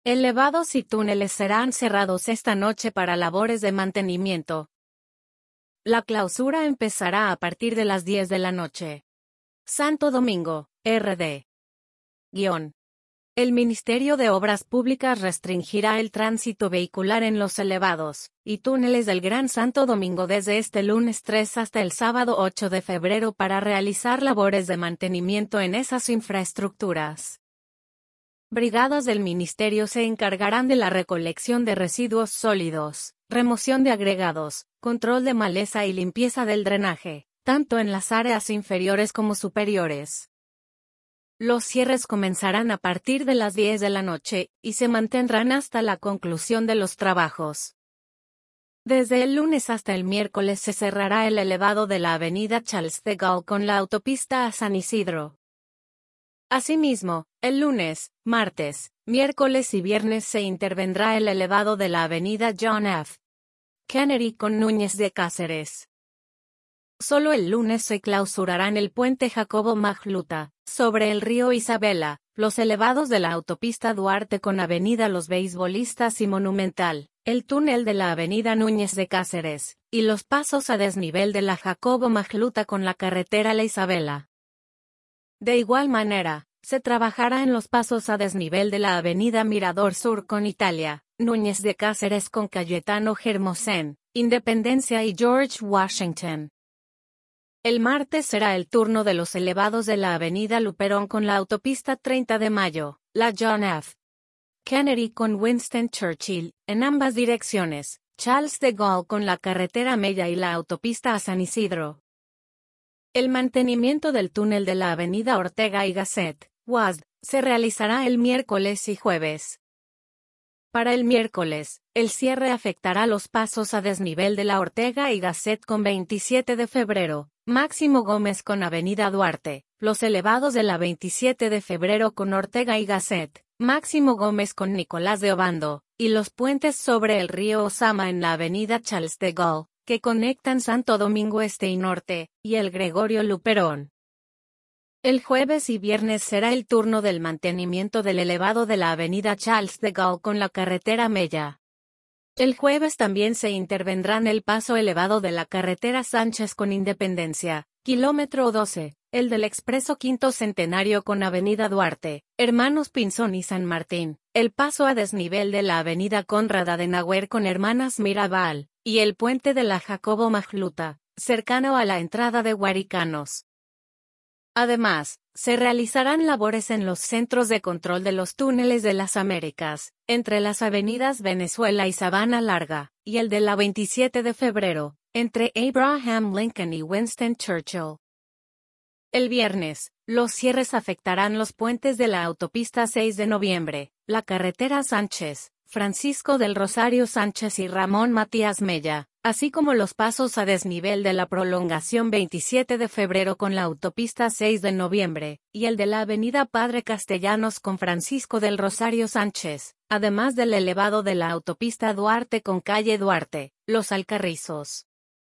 Elevados y túneles serán cerrados esta noche para labores de mantenimiento. La clausura empezará a partir de las 10 de la noche. Santo Domingo, RD. El Ministerio de Obras Públicas restringirá el tránsito vehicular en los elevados y túneles del Gran Santo Domingo desde este lunes 3 hasta el sábado 8 de febrero para realizar labores de mantenimiento en esas infraestructuras. Brigadas del Ministerio se encargarán de la recolección de residuos sólidos, remoción de agregados, control de maleza y limpieza del drenaje, tanto en las áreas inferiores como superiores. Los cierres comenzarán a partir de las 10 de la noche, y se mantendrán hasta la conclusión de los trabajos. Desde el lunes hasta el miércoles se cerrará el elevado de la avenida Charles de Gaulle con la autopista a San Isidro. Asimismo, el lunes, martes, miércoles y viernes se intervendrá el elevado de la avenida John F. Kennedy con Núñez de Cáceres. Solo el lunes se clausurarán el puente Jacobo Magluta, sobre el río Isabela, los elevados de la autopista Duarte con avenida Los Beisbolistas y Monumental, el túnel de la avenida Núñez de Cáceres, y los pasos a desnivel de la Jacobo Magluta con la carretera La Isabela. De igual manera, se trabajará en los pasos a desnivel de la avenida Mirador Sur con Italia, Núñez de Cáceres con Cayetano Hermosén, Independencia y George Washington. El martes será el turno de los elevados de la avenida Luperón con la autopista 30 de Mayo, la John F. Kennedy con Winston Churchill, en ambas direcciones, Charles de Gaulle con la carretera Mella y la autopista a San Isidro. El mantenimiento del túnel de la avenida Ortega y Gasset, UASD, se realizará el miércoles y jueves. Para el miércoles, el cierre afectará los pasos a desnivel de la Ortega y Gasset con 27 de febrero, Máximo Gómez con avenida Duarte, los elevados de la 27 de febrero con Ortega y Gasset, Máximo Gómez con Nicolás de Obando, y los puentes sobre el río Osama en la avenida Charles de Gaulle, que conectan Santo Domingo Este y Norte, y el Gregorio Luperón. El jueves y viernes será el turno del mantenimiento del elevado de la avenida Charles de Gaulle con la carretera Mella. El jueves también se intervendrán el paso elevado de la carretera Sánchez con Independencia, kilómetro 12, el del expreso Quinto Centenario con avenida Duarte, Hermanos Pinzón y San Martín, el paso a desnivel de la avenida Conrad Adenauer con Hermanas Mirabal, y el puente de la Jacobo Magluta, cercano a la entrada de Guaricanos. Además, se realizarán labores en los centros de control de los túneles de las Américas, entre las avenidas Venezuela y Sabana Larga, y el de la 27 de febrero, entre Abraham Lincoln y Winston Churchill. El viernes, los cierres afectarán los puentes de la autopista 6 de noviembre, la carretera Sánchez, Francisco del Rosario Sánchez y Ramón Matías Mella, así como los pasos a desnivel de la prolongación 27 de febrero con la autopista 6 de noviembre, y el de la avenida Padre Castellanos con Francisco del Rosario Sánchez, además del elevado de la autopista Duarte con calle Duarte, Los Alcarrizos.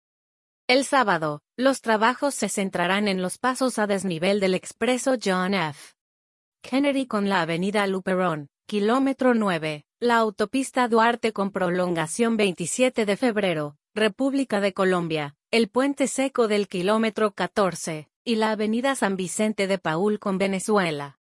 El sábado, los trabajos se centrarán en los pasos a desnivel del expreso John F. Kennedy con la avenida Luperón, kilómetro 9, la autopista Duarte con prolongación 27 de febrero, República de Colombia, el puente seco del kilómetro 14, y la avenida San Vicente de Paúl con Venezuela.